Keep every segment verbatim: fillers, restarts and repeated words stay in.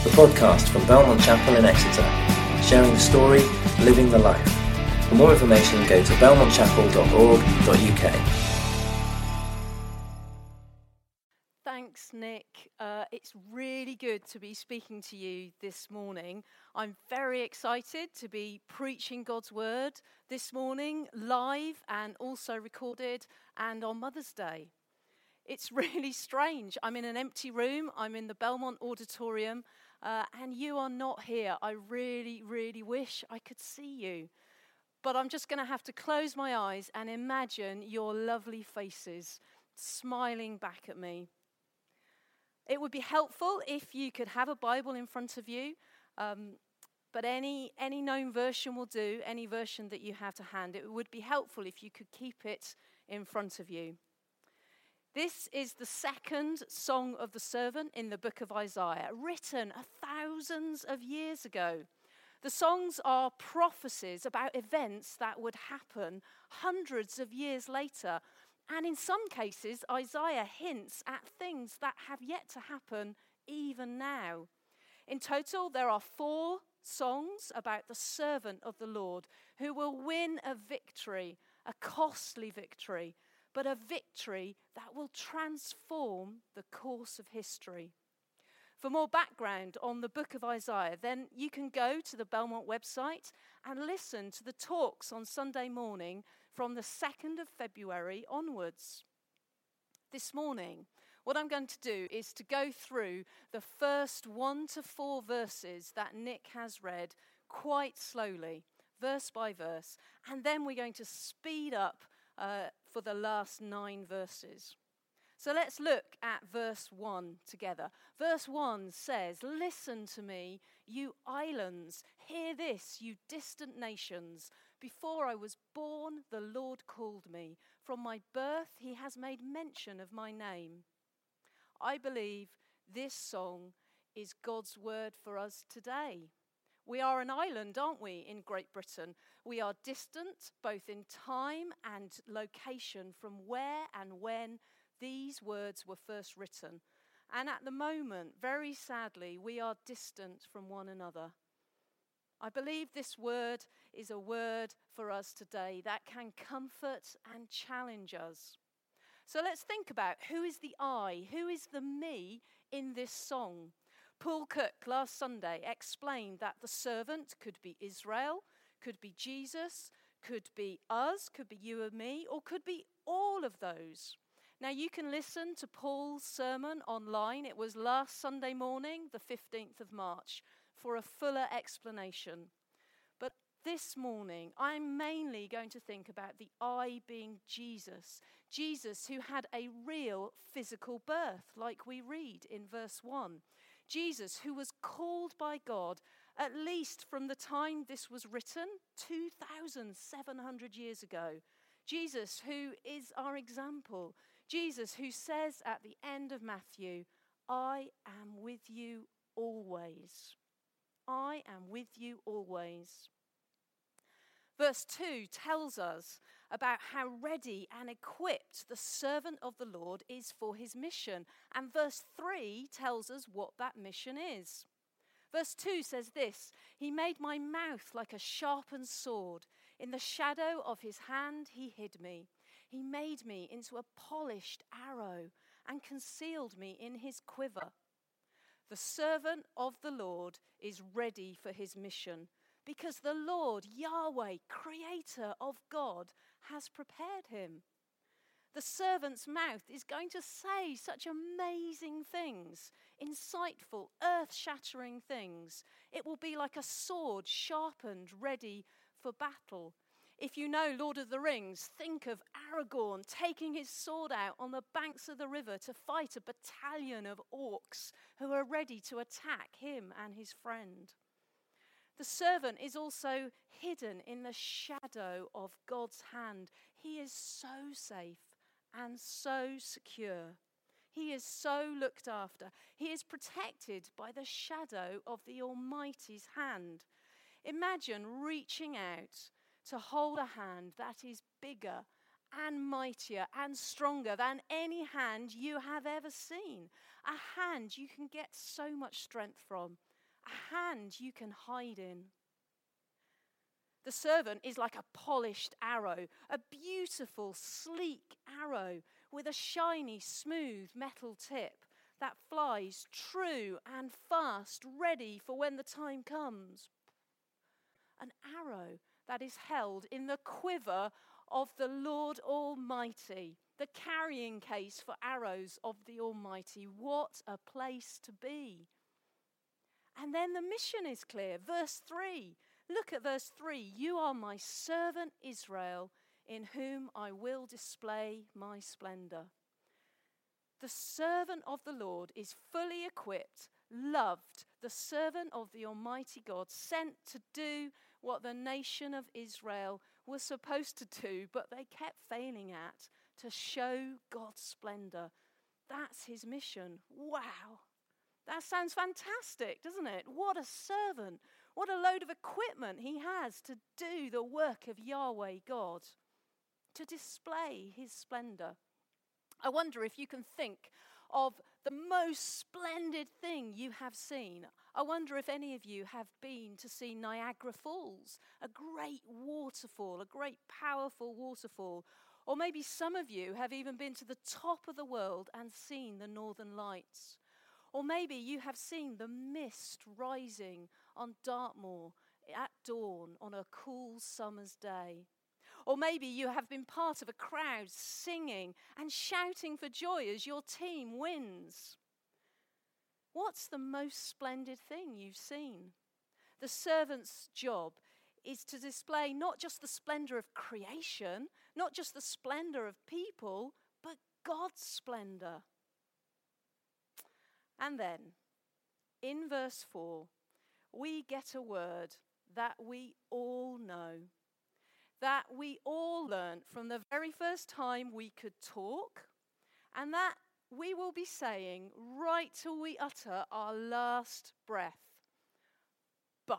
the podcast from Belmont Chapel in Exeter, sharing the story, living the life. For more information, go to belmont chapel dot org dot u k. Thanks, Nick. Uh, it's really good to be speaking to you this morning. I'm very excited to be preaching God's word this morning, live and also recorded, and on Mother's Day. It's really strange. I'm in an empty room. I'm in the Belmont Auditorium, uh, and you are not here. I really, really wish I could see you. But I'm just going to have to close my eyes and imagine your lovely faces smiling back at me. It would be helpful if you could have a Bible in front of you, um, but any any known version will do, any version that you have to hand. It would be helpful if you could keep it in front of you. This is the second song of the servant in the book of Isaiah, written thousands of years ago. The songs are prophecies about events that would happen hundreds of years later. And in some cases, Isaiah hints at things that have yet to happen even now. In total, there are four songs about the servant of the Lord who will win a victory, a costly victory, but a victory that will transform the course of history. For more background on the book of Isaiah, then you can go to the Belmont website and listen to the talks on Sunday morning from the second of February onwards. This morning, what I'm going to do is to go through the first one to four verses that Nick has read quite slowly, verse by verse, and then we're going to speed up uh, for the last nine verses. So let's look at verse one together. Verse one says, "Listen to me, you islands. Hear this, you distant nations. Before I was born, the Lord called me. From my birth, he has made mention of my name." I believe this song is God's word for us today. We are an island, aren't we, in Great Britain? We are distant, both in time and location, from where and when these words were first written. And at the moment, very sadly, we are distant from one another. I believe this word is a word for us today that can comfort and challenge us. So let's think about who is the I, who is the me in this song. Paul Cook last Sunday explained that the servant could be Israel, could be Jesus, could be us, could be you and me, or could be all of those. Now you can listen to Paul's sermon online. It was last Sunday morning, the fifteenth of March, for a fuller explanation. But this morning, I'm mainly going to think about the I being Jesus. Jesus who had a real physical birth, like we read in verse one. Jesus who was called by God, at least from the time this was written, two thousand seven hundred years ago. Jesus who is our example. Jesus who says at the end of Matthew, "I am with you always." I am with you always. Verse two tells us about how ready and equipped the servant of the Lord is for his mission. And verse three tells us what that mission is. Verse two says this, "He made my mouth like a sharpened sword. In the shadow of his hand he hid me. He made me into a polished arrow and concealed me in his quiver." The servant of the Lord is ready for his mission because the Lord, Yahweh, creator of God, has prepared him. The servant's mouth is going to say such amazing things, insightful, earth-shattering things. It will be like a sword sharpened, ready for battle. If you know Lord of the Rings, think of Aragorn taking his sword out on the banks of the river to fight a battalion of orcs who are ready to attack him and his friend. The servant is also hidden in the shadow of God's hand. He is so safe and so secure. He is so looked after. He is protected by the shadow of the Almighty's hand. Imagine reaching out to hold a hand that is bigger and mightier and stronger than any hand you have ever seen. A hand you can get so much strength from. a hand you can hide in. The servant is like a polished arrow, a beautiful, sleek arrow with a shiny, smooth metal tip that flies true and fast, ready for when the time comes. An arrow that is held in the quiver of the Lord Almighty, the carrying case for arrows of the Almighty. What a place to be. And then the mission is clear. Verse three. Look at verse three. You are my servant Israel, in whom I will display my splendor. The servant of the Lord is fully equipped, loved, the servant of the Almighty God, sent to do what the nation of Israel was supposed to do, but they kept failing at, to show God's splendor. That's his mission. Wow. That sounds fantastic, doesn't it? What a servant. What a load of equipment he has to do the work of Yahweh God, to display his splendor. I wonder if you can think of the most splendid thing you have seen. I wonder if any of you have been to see Niagara Falls, a great waterfall, a great powerful waterfall. Or maybe some of you have even been to the top of the world and seen the Northern Lights. Or maybe you have seen the mist rising on Dartmoor at dawn on a cool summer's day. Or maybe you have been part of a crowd singing and shouting for joy as your team wins. What's the most splendid thing you've seen? The servant's job is to display not just the splendor of creation, not just the splendor of people, but God's splendor. And then, in verse four, we get a word that we all know, that we all learned from the very first time we could talk, and that we will be saying right till we utter our last breath. But.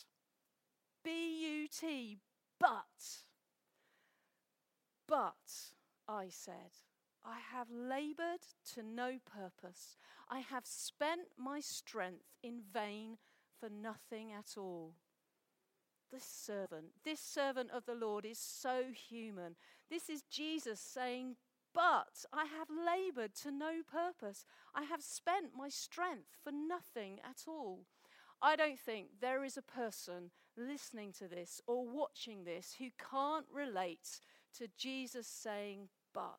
B U T, but. But, I said, I have labored to no purpose. I have spent my strength in vain for nothing at all. This servant, this servant of the Lord is so human. This is Jesus saying, but I have labored to no purpose. I have spent my strength for nothing at all. I don't think there is a person listening to this or watching this who can't relate to Jesus saying, but.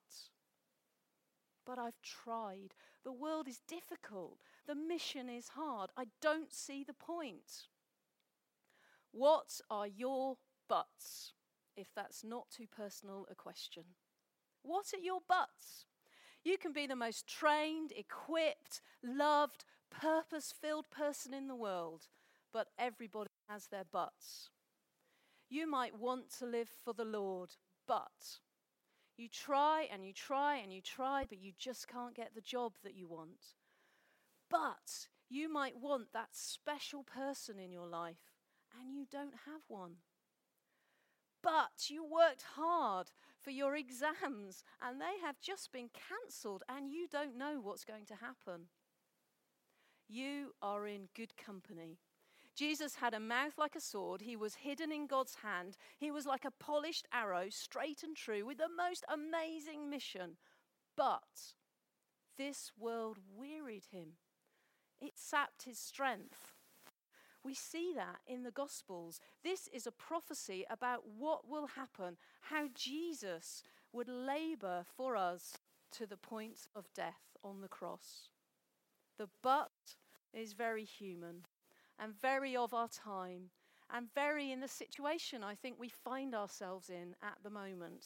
But I've tried. The world is difficult. The mission is hard. I don't see the point. What are your buts, if that's not too personal a question? What are your buts? You can be the most trained, equipped, loved, purpose-filled person in the world, but everybody has their buts. You might want to live for the Lord, but you try and you try and you try, but you just can't get the job that you want. But you might want that special person in your life, and you don't have one. But you worked hard for your exams, and they have just been cancelled, and you don't know what's going to happen. You are in good company. Jesus had a mouth like a sword. He was hidden in God's hand. He was like a polished arrow, straight and true, with the most amazing mission. But this world wearied him. It sapped his strength. We see that in the Gospels. This is a prophecy about what will happen, how Jesus would labor for us to the point of death on the cross. The but is very human and very of our time and very in the situation I think we find ourselves in at the moment.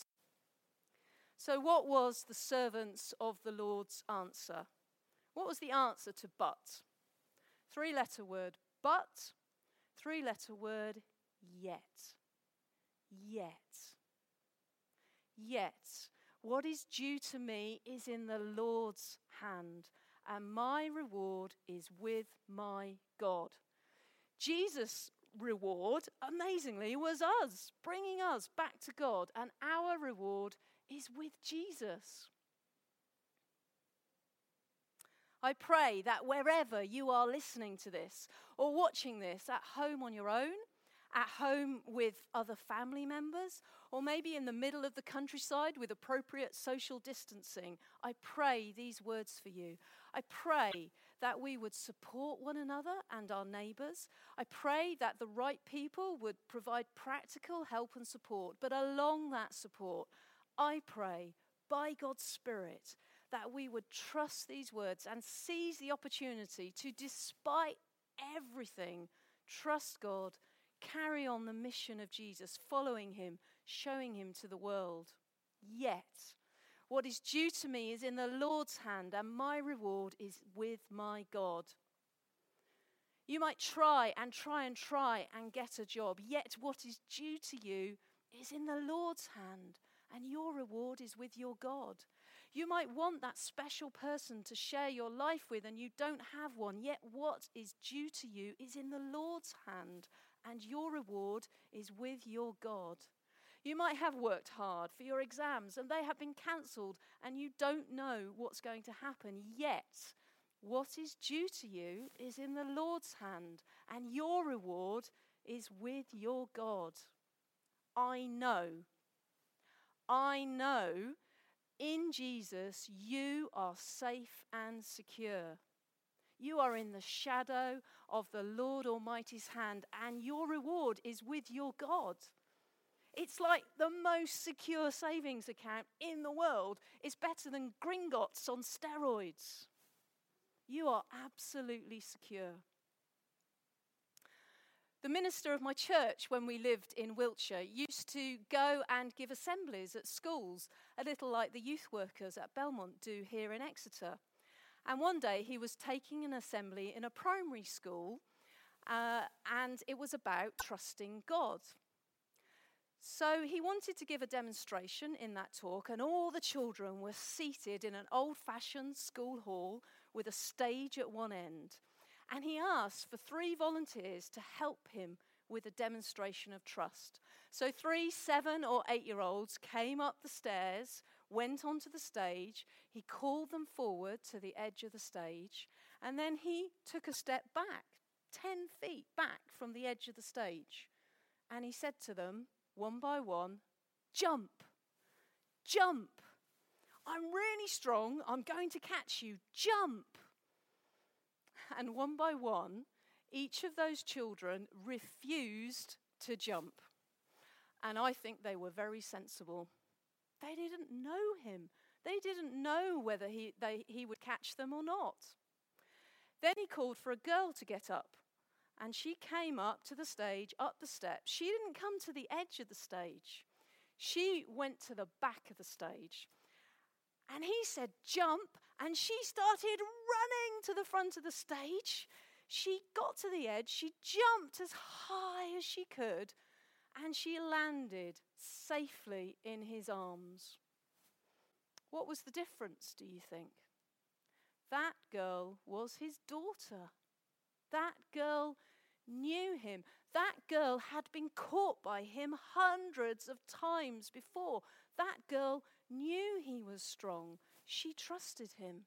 So what was the servants of the Lord's answer? What was the answer to but? Three-letter word, but. Three-letter word, yet. Yet. Yet. What is due to me is in the Lord's hand, and my reward is with my God. Jesus' reward, amazingly, was us, bringing us back to God, and our reward is with Jesus. I pray that wherever you are listening to this or watching this, at home on your own, at home with other family members, or maybe in the middle of the countryside with appropriate social distancing, I pray these words for you. I pray that we would support one another and our neighbours. I pray that the right people would provide practical help and support. But along that support, I pray, by God's Spirit, that we would trust these words and seize the opportunity to, despite everything, trust God, carry on the mission of Jesus, following him, showing him to the world. Yet, what is due to me is in the Lord's hand, and my reward is with my God. You might try and try and try and get a job, yet what is due to you is in the Lord's hand, and your reward is with your God. You might want that special person to share your life with, and you don't have one, yet what is due to you is in the Lord's hand, and your reward is with your God. You might have worked hard for your exams and they have been cancelled and you don't know what's going to happen. Yet, what is due to you is in the Lord's hand, and your reward is with your God. I know, I know in Jesus you are safe and secure. You are in the shadow of the Lord Almighty's hand, and your reward is with your God. It's like the most secure savings account in the world is better than Gringotts on steroids. You are absolutely secure. The minister of my church, when we lived in Wiltshire, used to go and give assemblies at schools, a little like the youth workers at Belmont do here in Exeter. And one day he was taking an assembly in a primary school, uh, and it was about trusting God. So he wanted to give a demonstration in that talk, and all the children were seated in an old-fashioned school hall with a stage at one end. And he asked for three volunteers to help him with a demonstration of trust. So three seven or eight-year-olds came up the stairs, went onto the stage, he called them forward to the edge of the stage, and then he took a step back, ten feet back from the edge of the stage. And he said to them, one by one, jump, jump. I'm really strong, I'm going to catch you, jump. And one by one, each of those children refused to jump. And I think they were very sensible. They didn't know him. They didn't know whether he, they, he would catch them or not. Then he called for a girl to get up. And she came up to the stage, up the steps. She didn't come to the edge of the stage. She went to the back of the stage. And he said, jump. And she started running to the front of the stage. She got to the edge. She jumped as high as she could. And she landed safely in his arms. What was the difference, do you think? That girl was his daughter. That girl knew him. That girl had been caught by him hundreds of times before. That girl knew he was strong. She trusted him.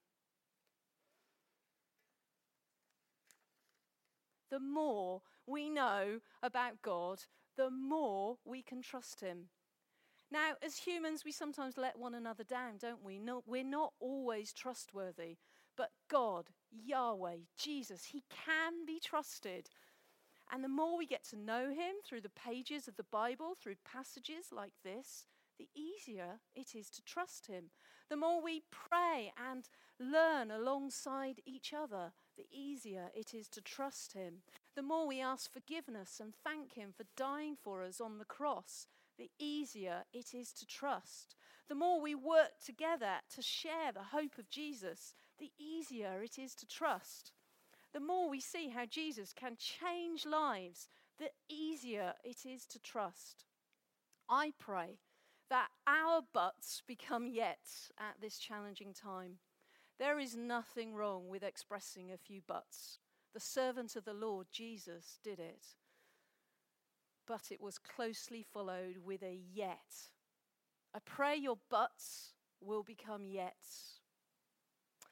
The more we know about God, the more we can trust him. Now, as humans, we sometimes let one another down, don't we? No, we're not always trustworthy. But God, Yahweh, Jesus, he can be trusted. And the more we get to know him through the pages of the Bible, through passages like this, the easier it is to trust him. The more we pray and learn alongside each other, the easier it is to trust him. The more we ask forgiveness and thank him for dying for us on the cross, the easier it is to trust. The more we work together to share the hope of Jesus, the easier it is to trust. The more we see how Jesus can change lives, the easier it is to trust. I pray that our buts become yets at this challenging time. There is nothing wrong with expressing a few buts. The servant of the Lord, Jesus, did it. But it was closely followed with a yet. I pray your buts will become yets.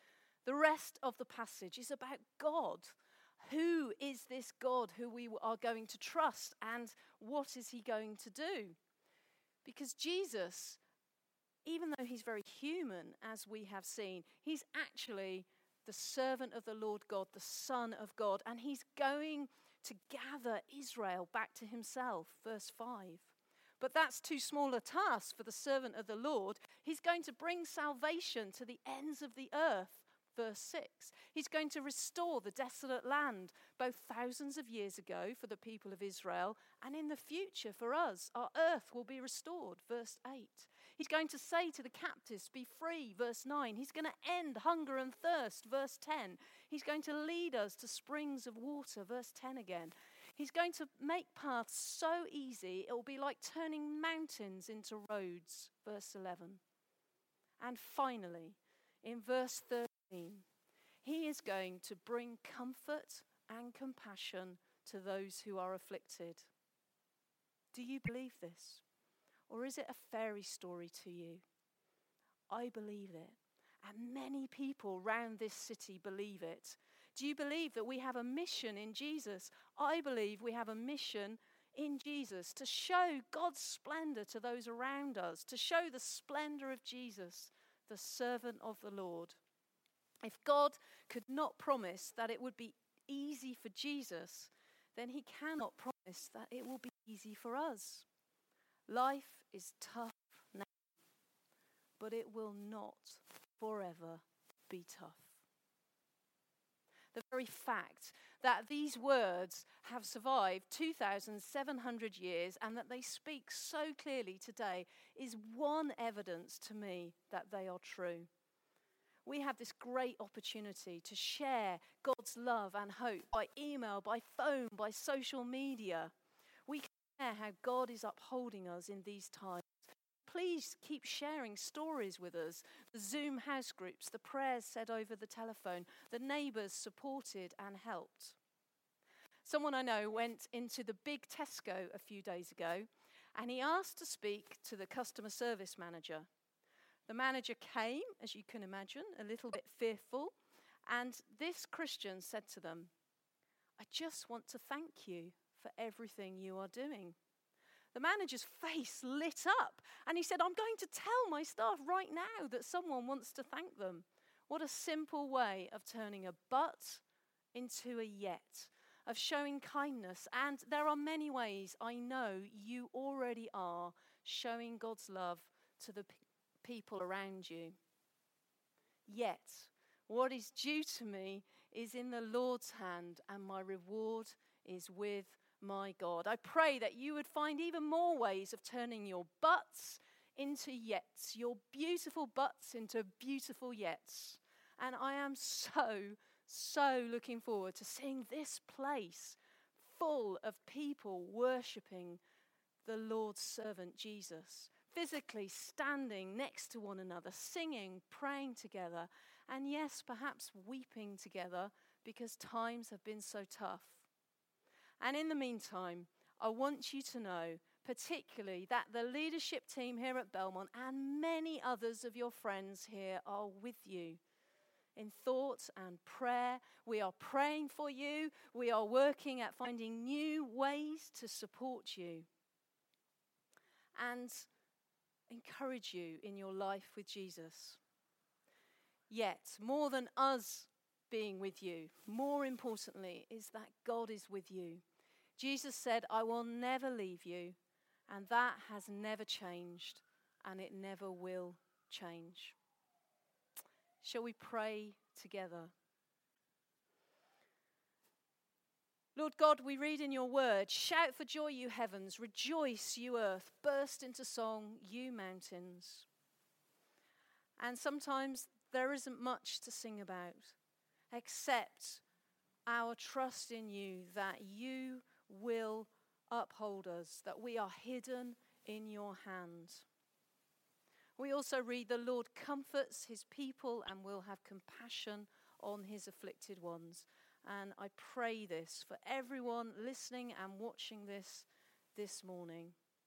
The rest of the passage is about God. Who is this God who we are going to trust, and what is he going to do? Because Jesus, even though he's very human, as we have seen, he's actually the servant of the Lord God, the Son of God, and he's going to gather Israel back to himself, verse five. But that's too small a task for the servant of the Lord. He's going to bring salvation to the ends of the earth, verse six. He's going to restore the desolate land, both thousands of years ago for the people of Israel, and in the future for us. Our earth will be restored, verse eight. He's going to say to the captives, be free, verse nine. He's going to end hunger and thirst, verse ten. He's going to lead us to springs of water, verse ten again. He's going to make paths so easy, it will be like turning mountains into roads, verse eleven. And finally, in verse thirteen, he is going to bring comfort and compassion to those who are afflicted. Do you believe this? Or is it a fairy story to you? I believe it. And many people around this city believe it. Do you believe that we have a mission in Jesus? I believe we have a mission in Jesus to show God's splendor to those around us, to show the splendor of Jesus, the servant of the Lord. If God could not promise that it would be easy for Jesus, then he cannot promise that it will be easy for us. Life is tough now, but it will not forever be tough. The very fact that these words have survived two thousand seven hundred years and that they speak so clearly today is one evidence to me that they are true. We have this great opportunity to share God's love and hope by email, by phone, by social media. We can share how God is upholding us in these times. Please keep sharing stories with us. The Zoom house groups, the prayers said over the telephone, the neighbours supported and helped. Someone I know went into the big Tesco a few days ago and he asked to speak to the customer service manager. The manager came, as you can imagine, a little bit fearful, and this Christian said to them, I just want to thank you for everything you are doing. The manager's face lit up and he said, I'm going to tell my staff right now that someone wants to thank them. What a simple way of turning a but into a yet, of showing kindness. And there are many ways I know you already are showing God's love to the p- people around you. Yet, what is due to me is in the Lord's hand, and my reward is with my God. I pray that you would find even more ways of turning your buts into yets, your beautiful buts into beautiful yets. And I am so, so looking forward to seeing this place full of people worshipping the Lord's servant Jesus, physically standing next to one another, singing, praying together, and yes, perhaps weeping together because times have been so tough. And in the meantime, I want you to know, particularly, that the leadership team here at Belmont and many others of your friends here are with you. In thought and prayer, we are praying for you. We are working at finding new ways to support you and encourage you in your life with Jesus. Yet, more than us being with you, more importantly, is that God is with you. Jesus said, I will never leave you, and that has never changed, and it never will change. Shall we pray together? Lord God, we read in your word, shout for joy, you heavens, rejoice, you earth, burst into song, you mountains. And sometimes there isn't much to sing about, except our trust in you, that you will uphold us, that we are hidden in your hand. We also read the Lord comforts his people and will have compassion on his afflicted ones. And I pray this for everyone listening and watching this this morning.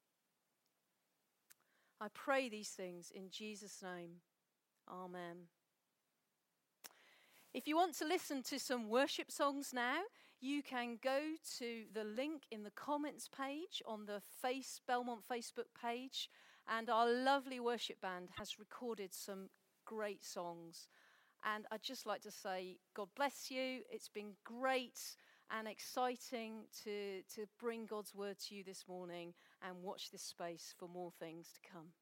I pray these things in Jesus' name. Amen. If you want to listen to some worship songs now, you can go to the link in the comments page on the Face Belmont Facebook page, and our lovely worship band has recorded some great songs. And I'd just like to say, God bless you. It's been great and exciting to, to bring God's word to you this morning, and watch this space for more things to come.